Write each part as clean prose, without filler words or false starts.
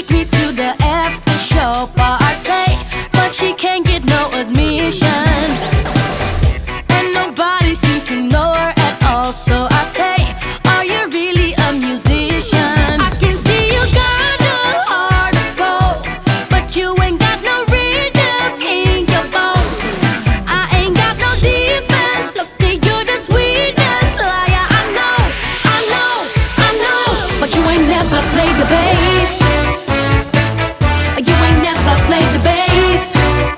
take me to the after show party, but she can't get no admission, and nobody seems to know her at all. So I say, are you really a musician? I can see you got a heart of gold, but you ain't got no rhythm in your bones. I ain't got no defense. Look at you, the sweetest liar I know, I know, I know. But you ain't never played the bass. You ain't never played the bass.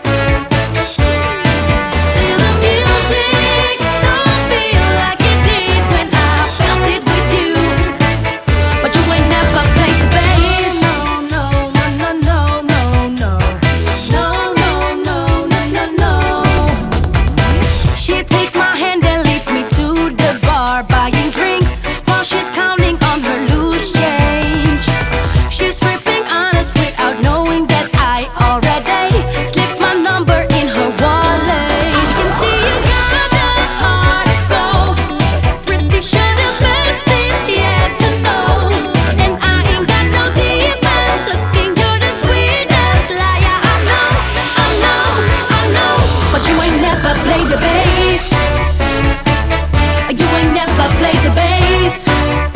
Still the music don't feel like it did when I felt it with you. But you ain't never played the bass. No, no, no, no, no, no, no, no, no, no, no, no. She takes my hand and leads me to the bar, buying drinks while she's counting on her loose change. She's tripping honest without knowing that I already slipped my number in her wallet. I can see you got a heart of gold. Pretty sure the best is yet to know. And I ain't got no defense. Looking, you're the sweetest liar I know, I know, I know. But you ain't never played the bass. You ain't never played the bass.